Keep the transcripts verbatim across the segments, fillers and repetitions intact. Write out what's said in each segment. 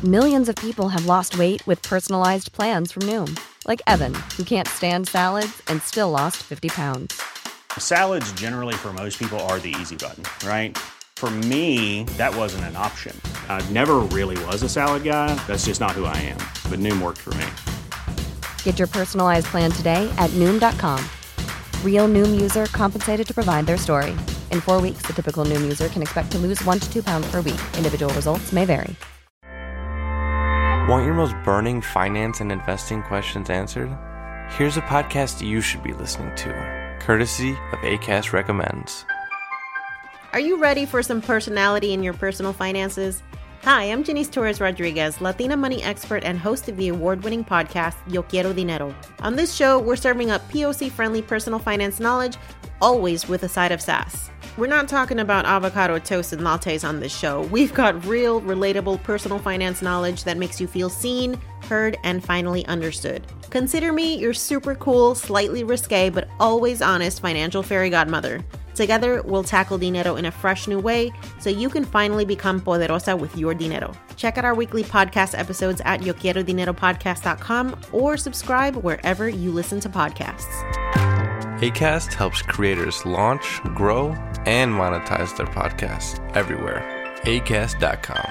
Millions of people have lost weight with personalized plans from Noom. Like Evan, who can't stand salads and still lost fifty pounds. Salads generally for most people are the easy button, right? For me, that wasn't an option. I never really was a salad guy. That's just not who I am. But Noom worked for me. Get your personalized plan today at Noom dot com. Real Noom user compensated to provide their story. In four weeks, the typical Noom user can expect to lose one to two pounds per week. Individual results may vary. Want your most burning finance and investing questions answered? Here's a podcast you should be listening to, courtesy of Acast Recommends. Are you ready for some personality in your personal finances? Hi, I'm Janice Torres Rodriguez, Latina money expert and host of the award-winning podcast, Yo Quiero Dinero. On this show, we're serving up P O C-friendly personal finance knowledge, always with a side of sass. We're not talking about avocado toast and lattes on this show. We've got real, relatable personal finance knowledge that makes you feel seen, heard, and finally understood. Consider me your super cool, slightly risque, but always honest financial fairy godmother. Together, we'll tackle dinero in a fresh new way so you can finally become poderosa with your dinero. Check out our weekly podcast episodes at yo quiero dinero podcast dot com or subscribe wherever you listen to podcasts. Acast helps creators launch, grow, and monetize their podcasts everywhere. acast dot com.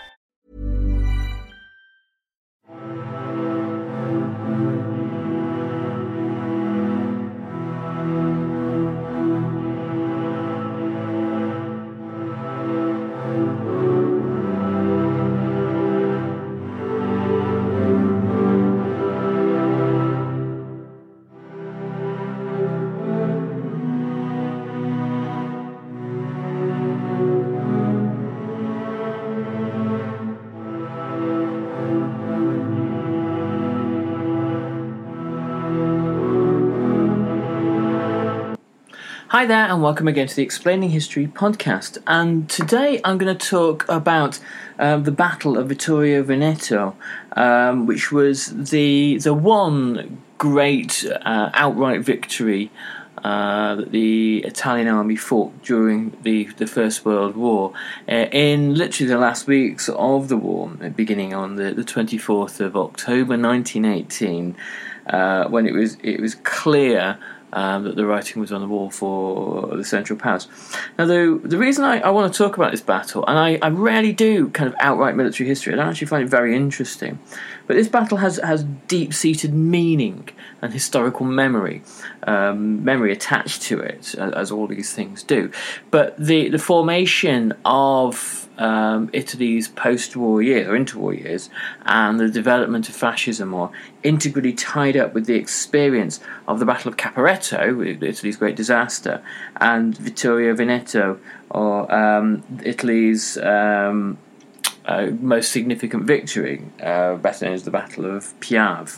Hi there and welcome again to the Explaining History podcast, and today I'm going to talk about uh, the Battle of Vittorio Veneto, um, which was the the one great uh, outright victory uh, that the Italian army fought during the, the First World War uh, in literally the last weeks of the war, beginning on the, the twenty-fourth of October nineteen eighteen, uh, when it was it was clear Um, that the writing was on the wall for the Central Powers. Now, the, the reason I, I want to talk about this battle, and I, I rarely do kind of outright military history, I don't actually find it very interesting, but this battle has, has deep-seated meaning and historical memory, um, memory attached to it, as, as all these things do. But the, the formation of um, Italy's post-war years, or interwar years, and the development of fascism are integrally tied up with the experience of the Battle of Caporetto, Italy's great disaster, and Vittorio Veneto, or um, Italy's um, uh, most significant victory, uh, better known as the Battle of Piave.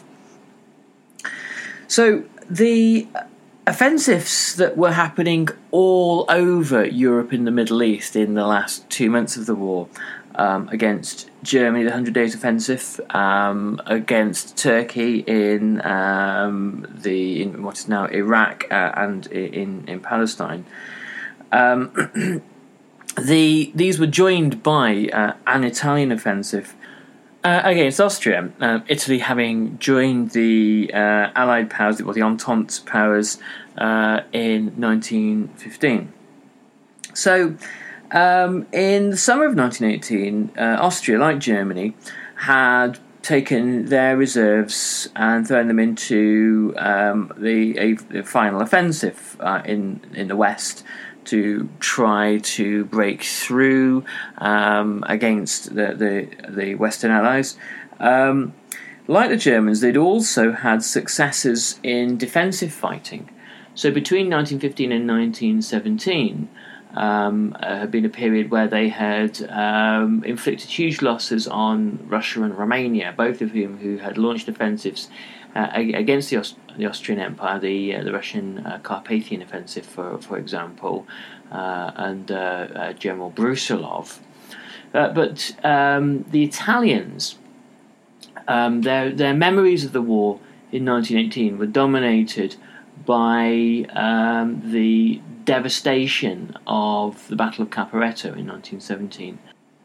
So the offensives that were happening all over Europe and the Middle East in the last two months of the war, um, against Germany, the Hundred Days Offensive, um, against Turkey in um, the in what is now Iraq uh, and in in Palestine. Um, the these were joined by uh, an Italian offensive uh, against Austria. Uh, Italy having joined the uh, Allied powers, or the Entente powers, uh, in nineteen fifteen. So. Um, in the summer of nineteen eighteen, uh, Austria, like Germany, had taken their reserves and thrown them into um, the a, a final offensive uh, in in the west to try to break through um, against the, the the Western Allies. Um, like the Germans, they'd also had successes in defensive fighting. So between nineteen fifteen and nineteen seventeen. Um, uh, had been a period where they had um, inflicted huge losses on Russia and Romania, both of whom who had launched offensives uh, against the, Aust- the Austrian Empire, the uh, the Russian uh, Carpathian Offensive, for for example, uh, and uh, uh, General Brusilov. Uh, but um, the Italians, um, their their memories of the war in nineteen eighteen were dominated by um, the devastation of the Battle of Caporetto in nineteen seventeen.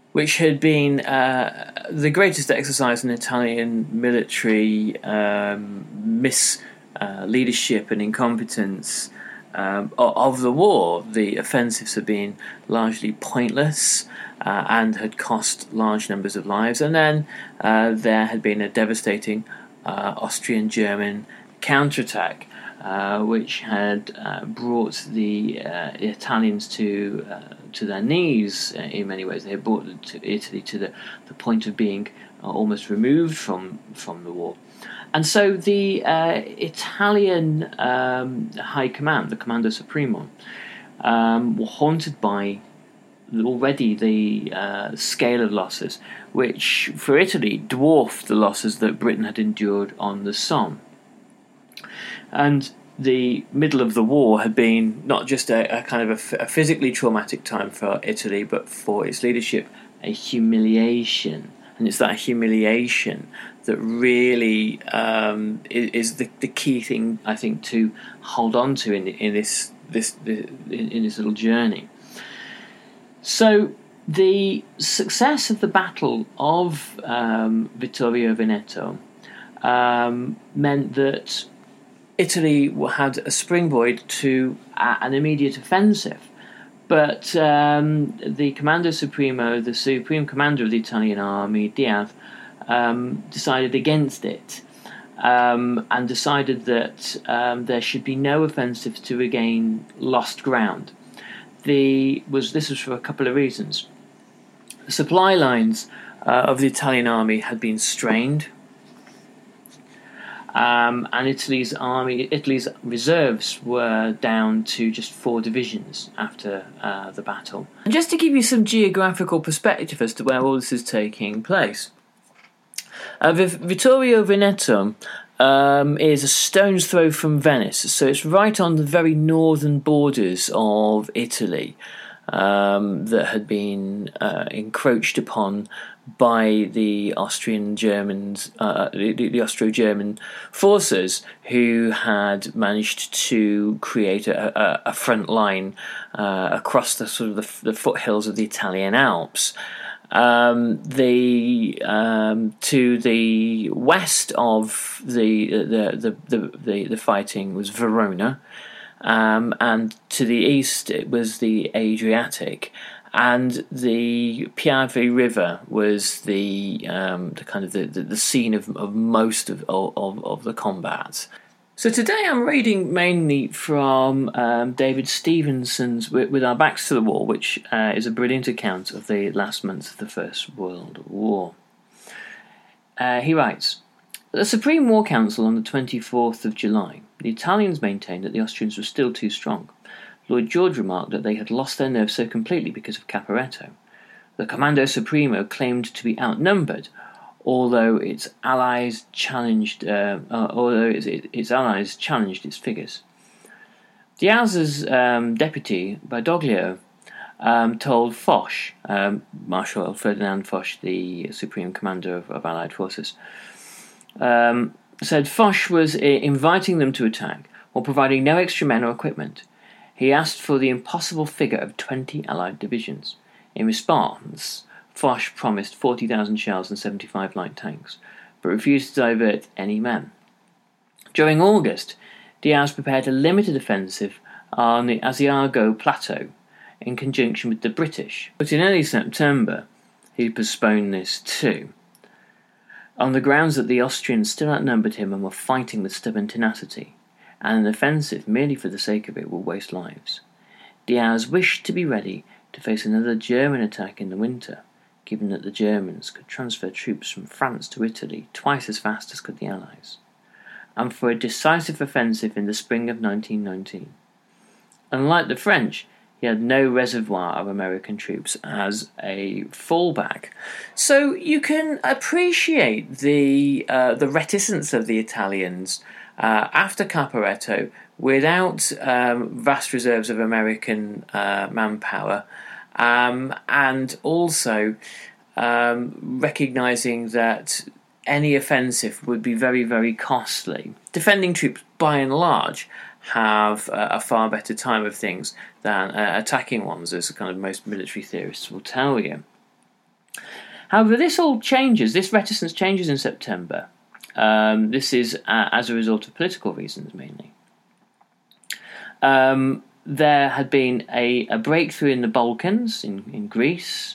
which had been uh, the greatest exercise in Italian military um, mis uh, leadership and incompetence um, of the war. The offensives had been largely pointless uh, and had cost large numbers of lives. And then uh, there had been a devastating uh, Austrian-German counterattack, uh, which had uh, brought the uh, Italians to uh, to their knees uh, in many ways. They had brought to Italy to the, the point of being uh, almost removed from, from the war. And so the uh, Italian um, High Command, the Comando Supremo, um, were haunted by already the uh, scale of losses, which for Italy dwarfed the losses that Britain had endured on the Somme. And the middle of the war had been not just a, a kind of a, f- a physically traumatic time for Italy, but for its leadership, a humiliation. And it's that humiliation that really um, is, is the, the key thing, I think, to hold on to in, in this this in, in this little journey. So the success of the Battle of um, Vittorio Veneto um, meant that Italy had a springboard to uh, an immediate offensive, but um, the Comando Supremo, the Supreme Commander of the Italian Army, Diaz, um, decided against it um, and decided that um, there should be no offensive to regain lost ground. The was this was for a couple of reasons. The supply lines uh, of the Italian army had been strained. Um, and Italy's army, Italy's reserves were down to just four divisions after uh, the battle. And just to give you some geographical perspective as to where all this is taking place, uh, Vittorio Veneto um, is a stone's throw from Venice, so it's right on the very northern borders of Italy um, that had been uh, encroached upon by the Austrian Germans, uh, the, the Austro-German forces, who had managed to create a, a, a front line uh, across the sort of the, the foothills of the Italian Alps. Um, the um, to the west of the the the the, the, the fighting was Verona, um, and to the east it was the Adriatic. And the Piave River was the um, the kind of the, the, the scene of, of most of, of of the combat. So today I'm reading mainly from um, David Stevenson's With, With Our Backs to the Wall, which uh, is a brilliant account of the last months of the First World War. Uh, he writes, at the Supreme War Council on the twenty-fourth of July, the Italians maintained that the Austrians were still too strong. Lloyd George remarked that they had lost their nerve so completely because of Caporetto. The Comando Supremo claimed to be outnumbered, although its allies challenged. Uh, uh, although its, its allies challenged its figures. Diaz's um, deputy, Badoglio, um, told Foch, um, Marshal Ferdinand Foch, the Supreme Commander of, of Allied forces, um, said Foch was uh, inviting them to attack while providing no extra men or equipment. He asked for the impossible figure of twenty Allied divisions. In response, Foch promised forty thousand shells and seventy-five light tanks, but refused to divert any men. During August, Diaz prepared a limited offensive on the Asiago Plateau in conjunction with the British, but in early September he postponed this too, on the grounds that the Austrians still outnumbered him and were fighting with stubborn tenacity, and an offensive merely for the sake of it would waste lives. Diaz wished to be ready to face another German attack in the winter, given that the Germans could transfer troops from France to Italy twice as fast as could the Allies, and for a decisive offensive in the spring of nineteen nineteen. Unlike the French, he had no reservoir of American troops as a fallback. So you can appreciate the uh, the reticence of the Italians Uh, after Caporetto, without um, vast reserves of American uh, manpower, um, and also um, recognising that any offensive would be very, very costly. Defending troops, by and large, have uh, a far better time of things than uh, attacking ones, as kind of most military theorists will tell you. However, this all changes. This reticence changes in September. Um, this is uh, as a result of political reasons, mainly. Um, there had been a, a breakthrough in the Balkans, in, in Greece,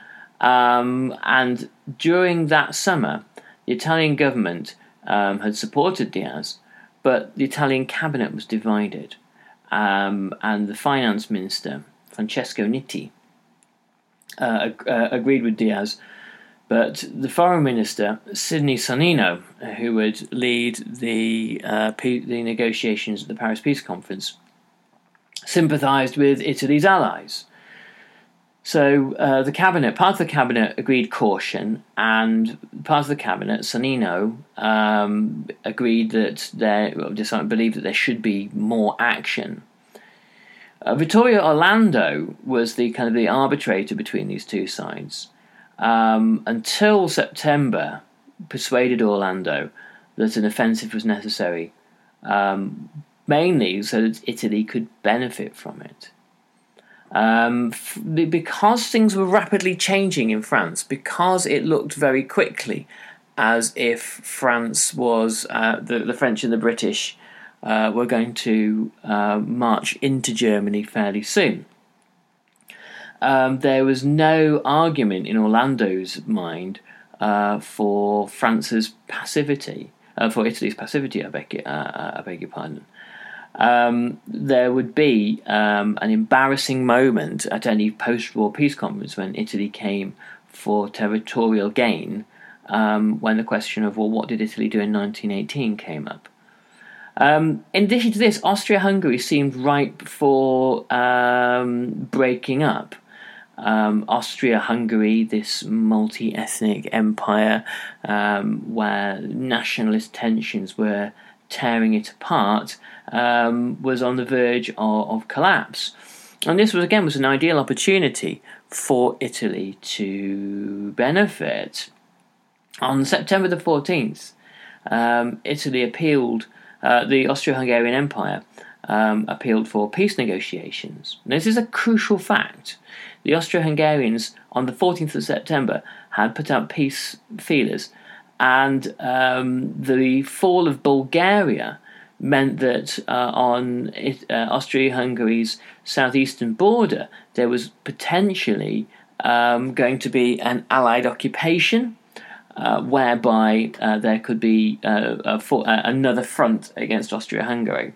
um, and during that summer, the Italian government um, had supported Diaz, but the Italian cabinet was divided, um, and the finance minister, Francesco Nitti, uh, uh, agreed with Diaz, but the foreign minister, Sidney Sonnino, who would lead the uh, pe- the negotiations at the Paris Peace Conference, sympathised with Italy's allies. So uh, the cabinet, part of the cabinet agreed caution, and part of the cabinet, Sonnino, um, agreed that they well, believed that there should be more action. Uh, Vittorio Orlando was the kind of the arbitrator between these two sides. Um, until September, persuaded Orlando that an offensive was necessary, um, mainly so that Italy could benefit from it. Um, f- because things were rapidly changing in France, because it looked very quickly as if France was, uh, the, the French and the British uh, were going to uh, march into Germany fairly soon. Um, there was no argument in Orlando's mind uh, for France's passivity, uh, for Italy's passivity, I beg, uh, I beg your pardon. Um, there would be um, an embarrassing moment at any post-war peace conference when Italy came for territorial gain, um, when the question of, well, what did Italy do in nineteen eighteen came up. Um, in addition to this, Austria-Hungary seemed ripe for um, breaking up. Um, Austria-Hungary, this multi-ethnic empire um, where nationalist tensions were tearing it apart, um, was on the verge of, of collapse. And this was again was an ideal opportunity for Italy to benefit. On September the fourteenth, um, Italy appealed, uh, the Austro-Hungarian Empire um, appealed for peace negotiations. Now, this is a crucial fact. The Austro-Hungarians on the fourteenth of September had put out peace feelers, and um, the fall of Bulgaria meant that uh, on it, uh, Austria-Hungary's southeastern border there was potentially um, going to be an Allied occupation, uh, whereby uh, there could be uh, a for, uh, another front against Austria-Hungary.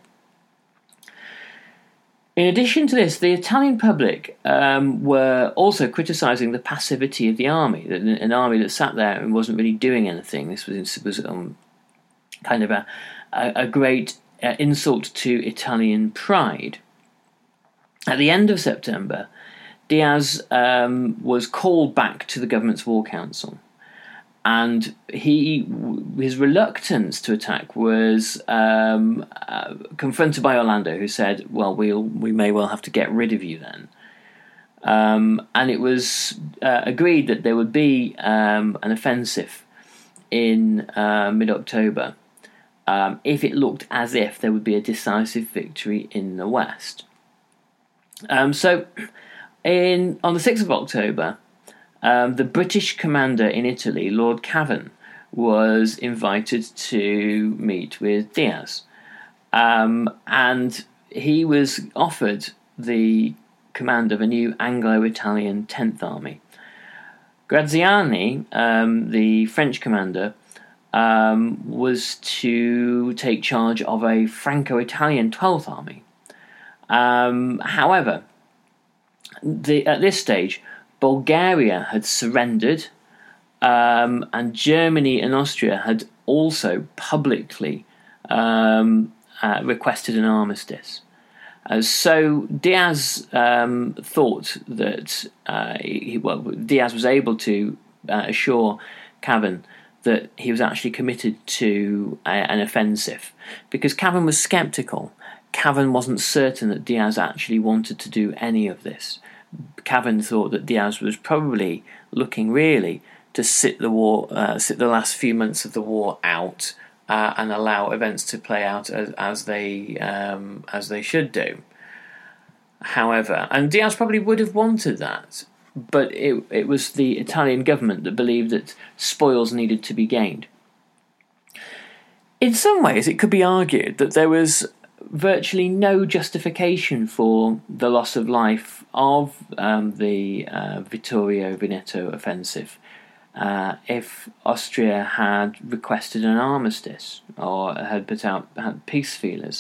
In addition to this, the Italian public um, were also criticising the passivity of the army, an army that sat there and wasn't really doing anything. This was, was um, kind of a, a, a great uh, insult to Italian pride. At the end of September, Diaz um, was called back to the government's war council, and he his reluctance to attack was um, uh, confronted by Orlando, who said, "Well, we'll we may well have to get rid of you then." Um, and it was uh, agreed that there would be um, an offensive in uh, mid-October um, if it looked as if there would be a decisive victory in the West. Um, so, in on the sixth of October. Um, the British commander in Italy, Lord Cavan, was invited to meet with Diaz. Um, and he was offered the command of a new Anglo-Italian tenth Army. Graziani, um, the French commander, um, was to take charge of a Franco-Italian twelfth Army. Um, however, the, at this stage, Bulgaria had surrendered, um, and Germany and Austria had also publicly um, uh, requested an armistice. Uh, so Diaz um, thought that uh, he, well, Diaz was able to uh, assure Cavan that he was actually committed to a, an offensive, because Cavan was sceptical. Cavan wasn't certain that Diaz actually wanted to do any of this. Cavan thought that Diaz was probably looking really to sit the war, uh, sit the last few months of the war out, uh, and allow events to play out as, as they um, as they should do. However, and Diaz probably would have wanted that, but it, it was the Italian government that believed that spoils needed to be gained. In some ways, it could be argued that there was virtually no justification for the loss of life of um, the uh, Vittorio Veneto offensive uh, if Austria had requested an armistice or had put out had peace feelers.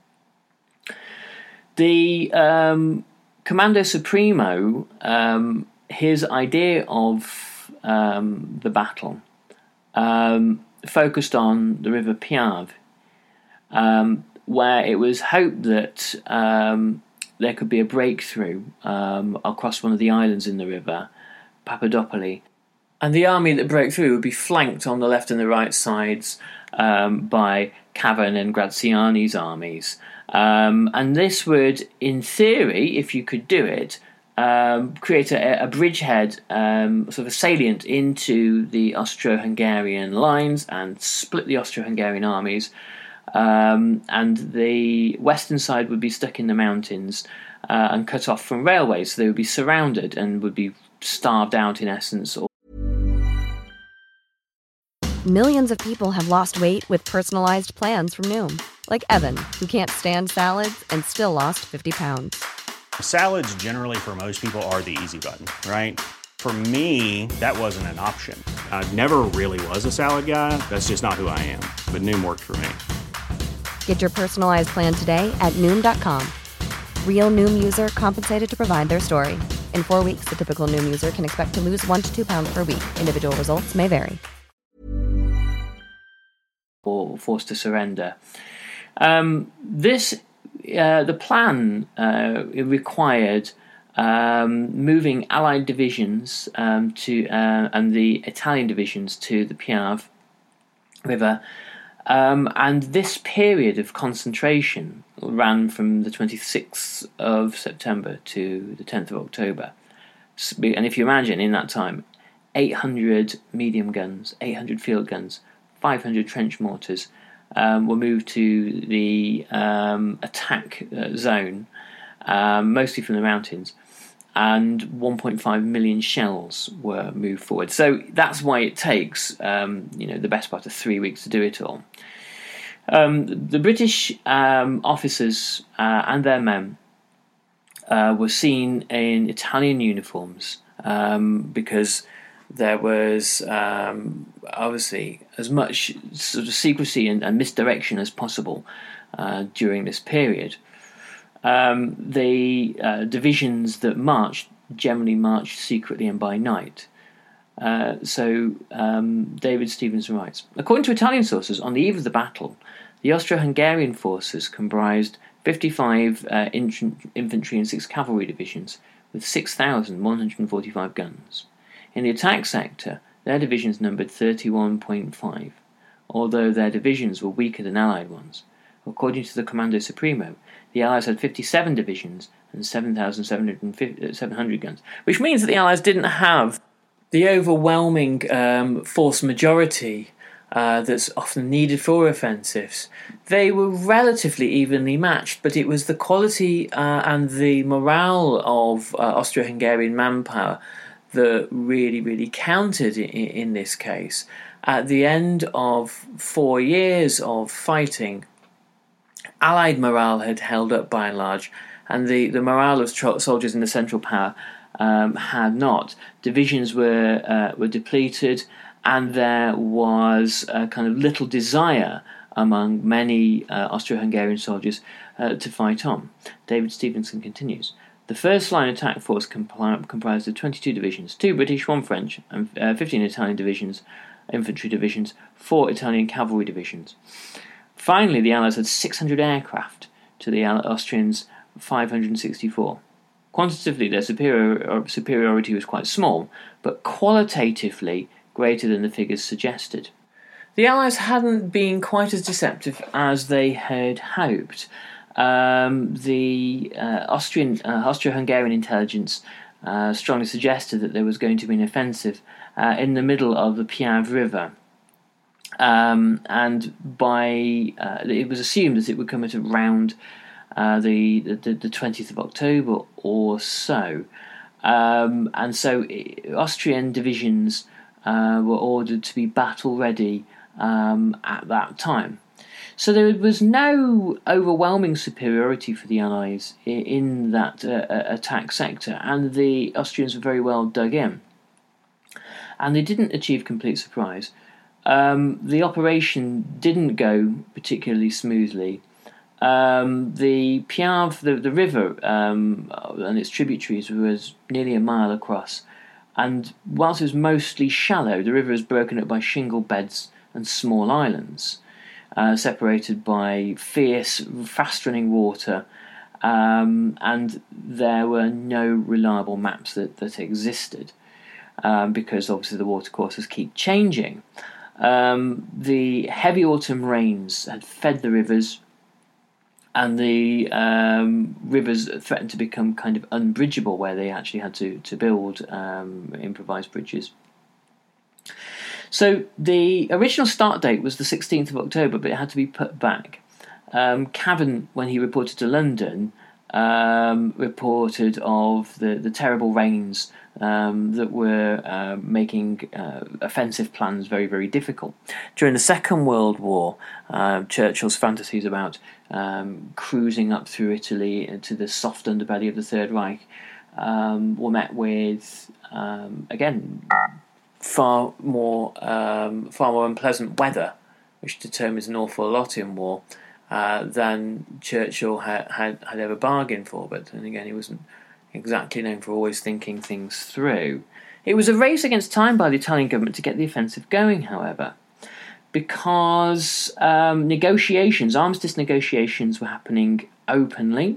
The um, Comando Supremo, um, his idea of um, the battle um, focused on the River Piave, um, where it was hoped that um, there could be a breakthrough um, across one of the islands in the river, Papadopoli, and the army that broke through would be flanked on the left and the right sides um, by Cavan and Graziani's armies. Um, and this would, in theory, if you could do it, um, create a, a bridgehead, um, sort of a salient into the Austro-Hungarian lines and split the Austro-Hungarian armies. Um, and the western side would be stuck in the mountains uh, and cut off from railways, so they would be surrounded and would be starved out in essence. Millions of people have lost weight with personalized plans from Noom, like Evan, who can't stand salads and still lost fifty pounds. Salads generally for most people are the easy button, right? For me, that wasn't an option. I never really was a salad guy. That's just not who I am. But Noom worked for me. Get your personalized plan today at Noom dot com. Real Noom user compensated to provide their story. In four weeks, the typical Noom user can expect to lose one to two pounds per week. Individual results may vary. Or forced to surrender. Um, this, uh, the plan uh, it required um, moving Allied divisions um, to uh, and the Italian divisions to the Piave River. Um, and this period of concentration ran from the twenty-sixth of September to the tenth of October. And if you imagine, in that time, eight hundred medium guns, eight hundred field guns, five hundred trench mortars um, were moved to the um, attack uh, zone, um, mostly from the mountains, and one point five million shells were moved forward. So that's why it takes, um, you know, the best part of three weeks to do it all. Um, the British um, officers uh, and their men uh, were seen in Italian uniforms um, because there was um, obviously as much sort of secrecy and, and misdirection as possible uh, during this period. Um, the uh, divisions that marched generally marched secretly and by night. Uh, so um, David Stevenson writes, according to Italian sources, on the eve of the battle, the Austro-Hungarian forces comprised fifty-five uh, infantry and six cavalry divisions with six thousand one hundred forty-five guns. In the attack sector, their divisions numbered thirty-one point five, although their divisions were weaker than Allied ones. According to the Comando Supremo, the Allies had fifty-seven divisions and seven thousand seven hundred guns, which means that the Allies didn't have the overwhelming um, force majority uh, that's often needed for offensives. They were relatively evenly matched, but it was the quality uh, and the morale of uh, Austro-Hungarian manpower that really, really counted in, in this case. At the end of four years of fighting, Allied morale had held up by and large, and the, the morale of tro- soldiers in the Central Power um, had not. Divisions were uh, were depleted, and there was a kind of little desire among many uh, Austro-Hungarian soldiers uh, to fight on. David Stevenson continues. The first line attack force compl- comprised of twenty-two divisions, two British, one French, and uh, fifteen Italian divisions, infantry divisions, four Italian cavalry divisions. Finally, the Allies had six hundred aircraft to the Austrians' five hundred sixty-four. Quantitatively, their superior, superiority was quite small, but qualitatively greater than the figures suggested. The Allies hadn't been quite as deceptive as they had hoped. Um, the uh, Austrian, uh, Austro-Hungarian intelligence uh, strongly suggested that there was going to be an offensive uh, in the middle of the Piave River. Um, and by uh, it was assumed that it would come at around uh, the, the the twentieth of October or so. Um, and so Austrian divisions uh, were ordered to be battle ready um, at that time. So there was no overwhelming superiority for the Allies in that uh, attack sector, and the Austrians were very well dug in. And they didn't achieve complete surprise. Um, the operation didn't go particularly smoothly. Um, the Piave, the, the river um, and its tributaries was nearly a mile across, and whilst it was mostly shallow, the river is broken up by shingle beds and small islands, uh, separated by fierce, fast-running water, um, and there were no reliable maps that, that existed, um, because obviously the watercourses keep changing. Um, the heavy autumn rains had fed the rivers, and the um, rivers threatened to become kind of unbridgeable, where they actually had to, to build um, improvised bridges. So the original start date was the sixteenth of October, but it had to be put back. Um, Cavan, when he reported to London, um, reported of the, the terrible rains um, that were uh, making uh, offensive plans very, very difficult. During the Second World War, uh, Churchill's fantasies about um, cruising up through Italy into the soft underbelly of the Third Reich um, were met with, um, again, far more um, far more unpleasant weather, which determines an awful lot in war, uh, than Churchill had, had had ever bargained for. But then again, he wasn't exactly known for always thinking things through. It was a race against time by the Italian government to get the offensive going, however, because um, negotiations, armistice negotiations, were happening openly.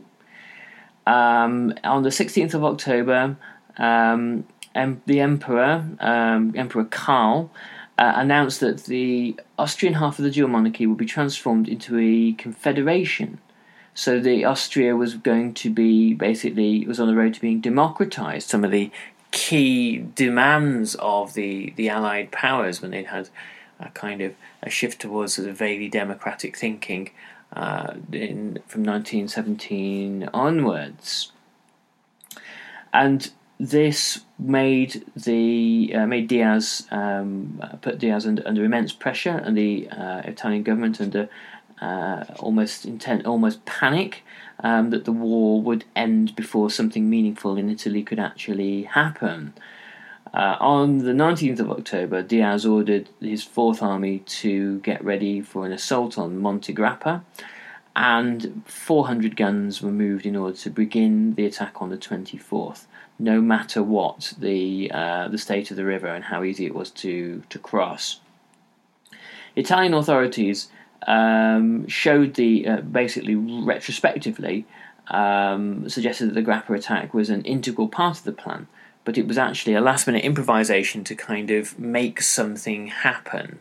Um, on the sixteenth of October, um, Um, the Emperor, um, Emperor Karl, uh, announced that the Austrian half of the dual monarchy would be transformed into a confederation. So the Austria was going to be, basically, was on the road to being democratized. Some of the key demands of the, the Allied powers, when they'd had a kind of a shift towards sort of vaguely democratic thinking uh, in from nineteen seventeen onwards. And this made the uh, made Diaz um, put Diaz under, under immense pressure, and the uh, Italian government under uh, almost intent, almost panic um, that the war would end before something meaningful in Italy could actually happen. Uh, on the nineteenth of October, Diaz ordered his Fourth Army to get ready for an assault on Monte Grappa, and four hundred guns were moved in order to begin the attack on the twenty-fourth. No matter what the uh, the state of the river and how easy it was to, to cross. Italian authorities um, showed the, uh, basically retrospectively, um, suggested that the Grappa attack was an integral part of the plan, but it was actually a last minute improvisation to kind of make something happen.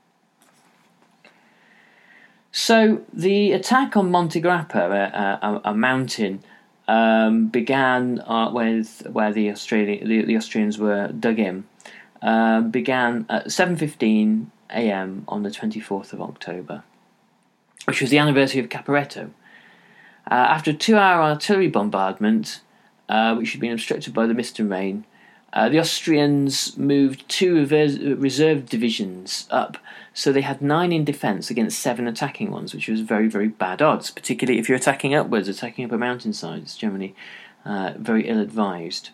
So the attack on Monte Grappa, a, a, a mountain, Um, began uh, with where the Australian the, the Austrians were dug in. Uh, began at seven fifteen a.m. on the twenty-fourth of October, which was the anniversary of Caporetto. Uh, after a two-hour artillery bombardment, uh, which had been obstructed by the mist and rain, uh, the Austrians moved two reverse, reserve divisions up, so they had nine in defence against seven attacking ones, which was very, very bad odds, particularly if you're attacking upwards, attacking up a mountainside. It's generally uh, very ill-advised.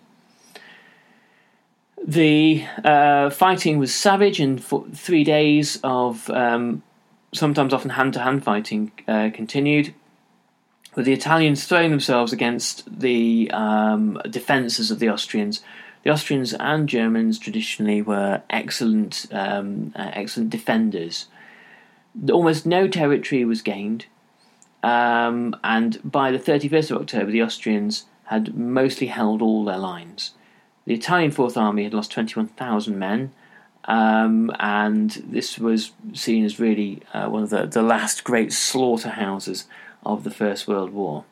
The uh, fighting was savage, and for three days of um, sometimes often hand-to-hand fighting uh, continued, with the Italians throwing themselves against the um, defences of the Austrians. The Austrians and Germans traditionally were excellent, um, uh, excellent defenders. Almost no territory was gained, um, and by the thirty-first of October, the Austrians had mostly held all their lines. The Italian Fourth Army had lost twenty-one thousand men, um, and this was seen as really uh, one of the, the last great slaughterhouses of the First World War.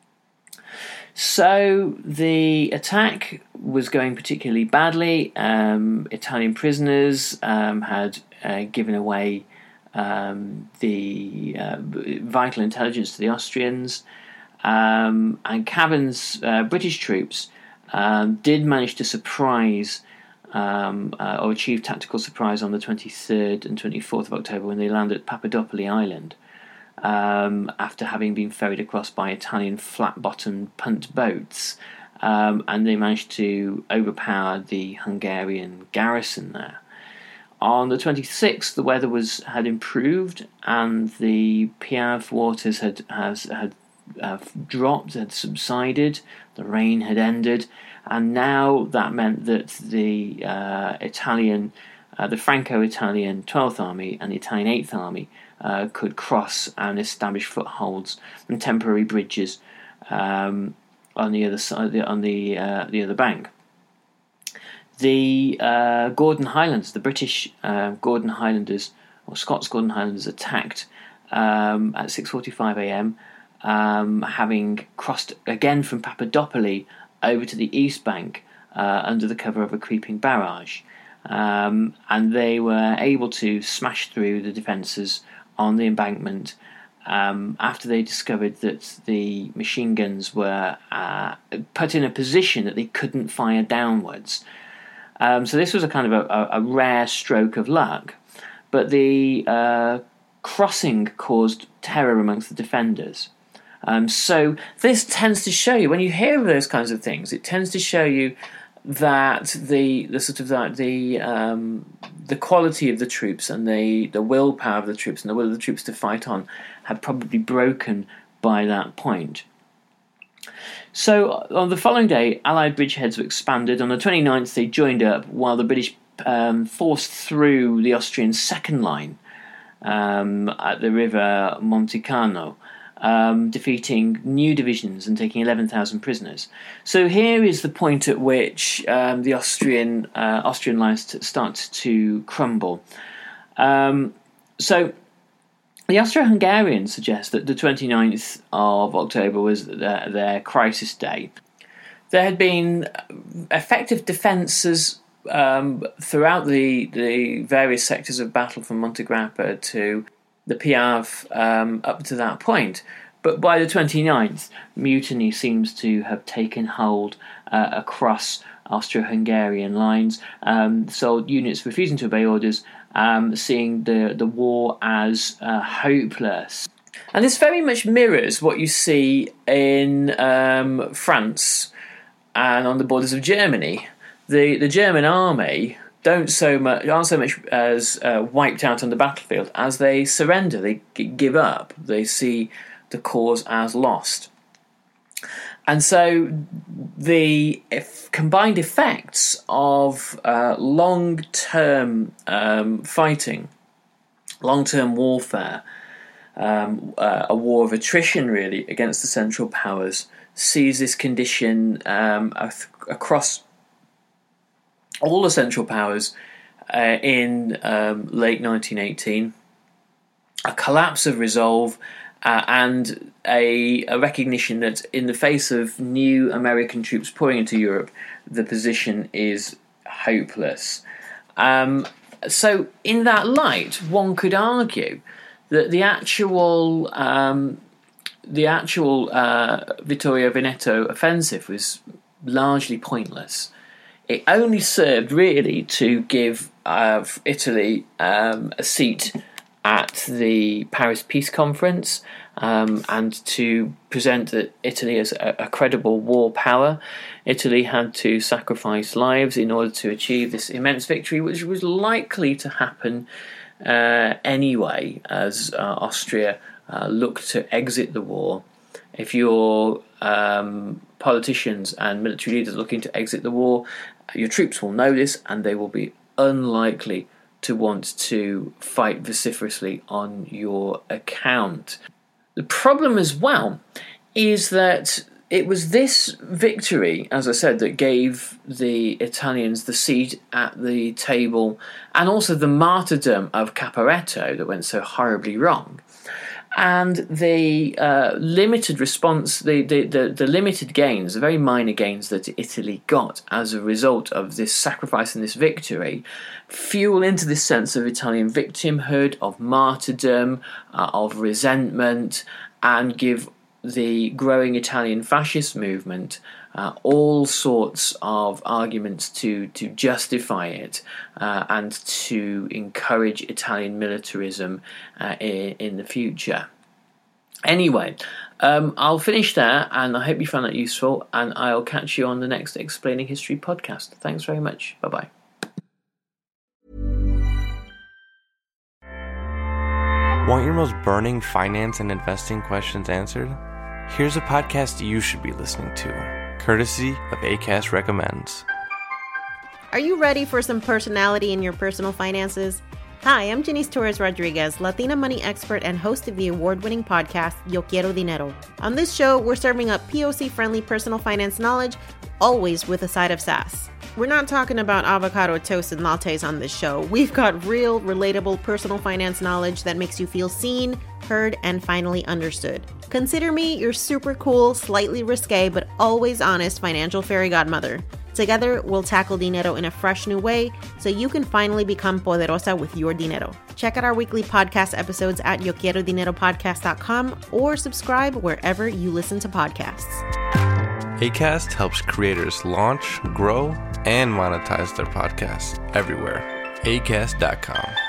So the attack was going particularly badly. Um, Italian prisoners um, had uh, given away um, the uh, vital intelligence to the Austrians, um, and Cavan's uh, British troops um, did manage to surprise um, uh, or achieve tactical surprise on the twenty-third and twenty-fourth of October when they landed at Papadopoli Island, um, after having been ferried across by Italian flat-bottomed punt boats, um, and they managed to overpower the Hungarian garrison there. On the twenty-sixth, the weather was had improved, and the Piave waters had has had uh, dropped, had subsided. The rain had ended, and now that meant that the uh, Italian, uh, the Franco-Italian twelfth Army and the Italian eighth Army uh, could cross and establish footholds and temporary bridges um, on the other side, on the uh, the other bank. The uh, Gordon Highlanders, the British uh, Gordon Highlanders, or Scots Gordon Highlanders, attacked um, at six forty-five a.m., um, having crossed again from Papadopoli over to the east bank uh, under the cover of a creeping barrage. Um, and they were able to smash through the defences on the embankment um, after they discovered that the machine guns were uh, put in a position that they couldn't fire downwards. Um, so this was a kind of a, a rare stroke of luck, but the uh, crossing caused terror amongst the defenders. Um, so this tends to show you, when you hear of those kinds of things, it tends to show you that the the sort of that the um, the quality of the troops and the, the willpower of the troops and the will of the troops to fight on had probably broken by that point. So on the following day, Allied bridgeheads were expanded. On the twenty-ninth, they joined up while the British um, forced through the Austrian second line um, at the river Monticano, um, defeating new divisions and taking eleven thousand prisoners. So here is the point at which um, the Austrian uh, Austrian lines t- start to crumble. Um, so the Austro-Hungarians suggest that the twenty-ninth of October was their, their crisis day. There had been effective defences um, throughout the, the various sectors of battle from Monte Grappa to the Piave um, up to that point. But by the twenty-ninth, mutiny seems to have taken hold uh, across Austro-Hungarian lines, um, so units refusing to obey orders, Um, seeing the, the war as uh, hopeless. And this very much mirrors what you see in um, France and on the borders of Germany. The the German army don't so much aren't so much as uh, wiped out on the battlefield as they surrender. They g- give up. They see the cause as lost. And so the if combined effects of uh, long-term um, fighting, long-term warfare, um, uh, a war of attrition really against the Central Powers, sees this condition um, across all the Central Powers uh, in um, late nineteen eighteen, a collapse of resolve, Uh, and a, a recognition that in the face of new American troops pouring into Europe, the position is hopeless. Um, so in that light, one could argue that the actual um, the actual uh, Vittorio Veneto offensive was largely pointless. It only served really to give uh, Italy um, a seat at the Paris Peace Conference, um, and to present that Italy as a, a credible war power. Italy had to sacrifice lives in order to achieve this immense victory, which was likely to happen uh, anyway, as uh, Austria uh, looked to exit the war. If you're um, politicians and military leaders looking to exit the war, your troops will know this, and they will be unlikely to want to fight vociferously on your account. The problem as well is that it was this victory, as I said, that gave the Italians the seat at the table, and also the martyrdom of Caporetto that went so horribly wrong. And the uh, limited response, the, the, the, the limited gains, the very minor gains that Italy got as a result of this sacrifice and this victory, fuel into this sense of Italian victimhood, of martyrdom, uh, of resentment, and give the growing Italian fascist movement uh, all sorts of arguments to, to justify it uh, and to encourage Italian militarism uh, in, in the future. Anyway, um, I'll finish there, and I hope you found that useful, and I'll catch you on the next Explaining History podcast. Thanks very much. Bye-bye. Want your most burning finance and investing questions answered? Here's a podcast you should be listening to, courtesy of Acast Recommends. Are you ready for some personality in your personal finances? Hi, I'm Janice Torres Rodriguez, Latina money expert and host of the award-winning podcast, Yo Quiero Dinero. On this show, we're serving up P O C-friendly personal finance knowledge, always with a side of sass. We're not talking about avocado toast and lattes on this show. We've got real, relatable personal finance knowledge that makes you feel seen, heard, and finally understood. Consider me your super cool, slightly risque, but always honest financial fairy godmother. Together, we'll tackle dinero in a fresh new way so you can finally become poderosa with your dinero. Check out our weekly podcast episodes at yo quiero dinero podcast dot com or subscribe wherever you listen to podcasts. Acast helps creators launch, grow, and monetize their podcasts everywhere. acast dot com.